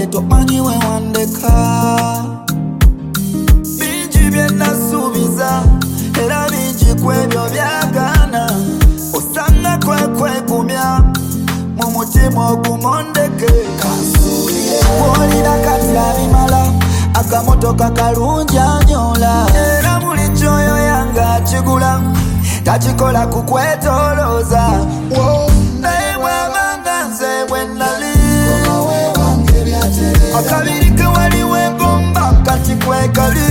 wadde tomanyi we wandeka. Bingi bye nasuubiza era bingi kwebyo byagaana, osanga kwekwegumya mu mutima ogumondeke. Bw'olina kati abimala akamotoka kalungi anyola, era buli kyoyo yanga akigula takikola kukwetolooza. Naye bw'abanga nze bwe nnali akabiri ke wali weegomba kati kwekali.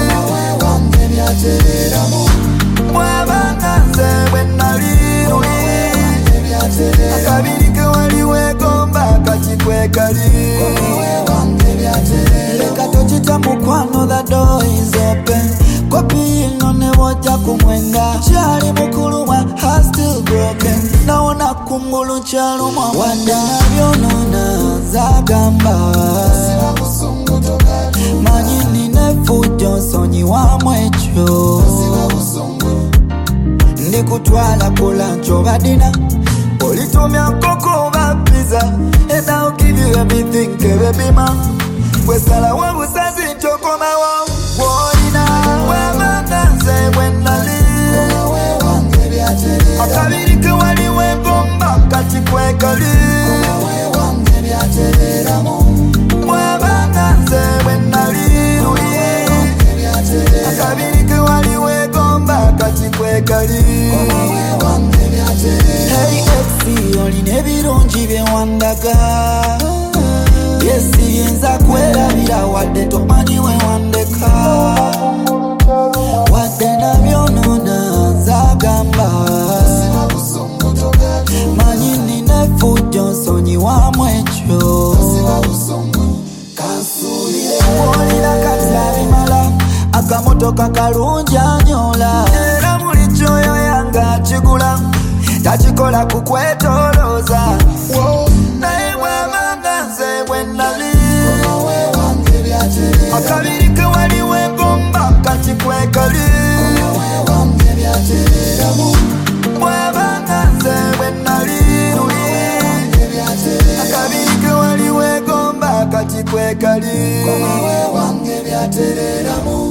Bw'abanga nze bwe nnali akabiri ke wali weegomba kati kwekali. Leka tokita mukwano, the door is open. Kopi ino ne wojja kumwenga, kyali mukulumwa heart still broken. Nawona kungulu kyalumwa wadde nabyonona zagamba. Manyi nina fujjo nsonyiwamu ekyo. Ndikutwala ku lunch oba dinner, olitumya nkoko oba pizza, and I'll give you everything kebebima. Bwesalawo busazi ntokomawo bw'olina. Bw'abanga nze bwe nnali akabiri ke wali weegomba kati kwekali. Bw'abanga nze bwe nnali akabiri ke wali weegomba kati kwekali. Hey exi, olina ebirungi bye wandaga, yesiyinza kwerabira wadde tomanyi we wandeka. Wadde nabyonona nzagamba, manyi nina fujjo nsonyiwamu ekyo. Bw'olina kati abimala akamotoka kalungi anyola, era buli kyoyo yanga akigula takikola kukwetolooza. Naye bw'abanga nze bwe nnali akabiri ke wali weegomba kati kwekali. Bw'abanga nze bwe nnali akabiri ke wali weegomba kati kwekali.